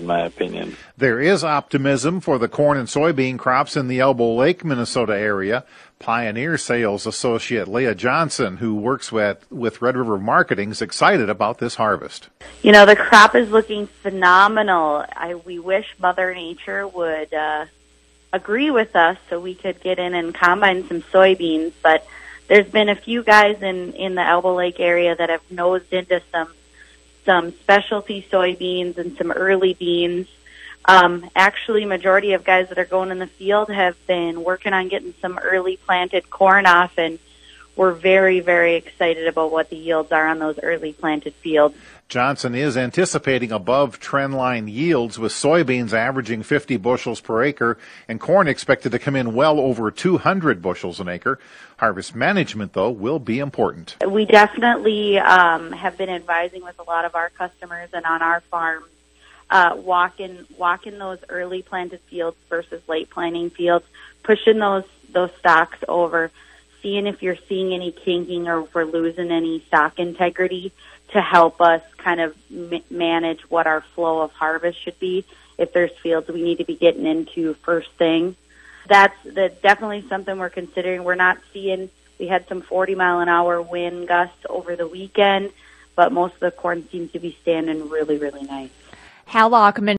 in my opinion. There is optimism for the corn and soybean crops in the Elbow Lake, Minnesota area. Pioneer Sales Associate Leah Johnson, who works with Red River Marketing, is excited about this harvest. You know, the crop is looking phenomenal. We wish Mother Nature would agree with us so we could get in and combine some soybeans, but there's been a few guys in the Elbow Lake area that have nosed into some specialty soybeans and some early beans. Actually, majority of guys that are going in the field have been working on getting some early planted corn off, and we're very, very excited about what the yields are on those early planted fields. Johnson is anticipating above trendline yields, with soybeans averaging 50 bushels per acre and corn expected to come in well over 200 bushels an acre. Harvest management, though, will be important. We definitely have been advising with a lot of our customers and on our farms, walking those early planted fields versus late planting fields, pushing those stalks over, seeing if you're seeing any kinking or if we're losing any stalk integrity to help us kind of manage what our flow of harvest should be. If there's fields we need to be getting into first thing, that's definitely something we're considering. We're not seeing, we had some 40-mile-an-hour wind gusts over the weekend, but most of the corn seems to be standing really, really nice. Hal Lockman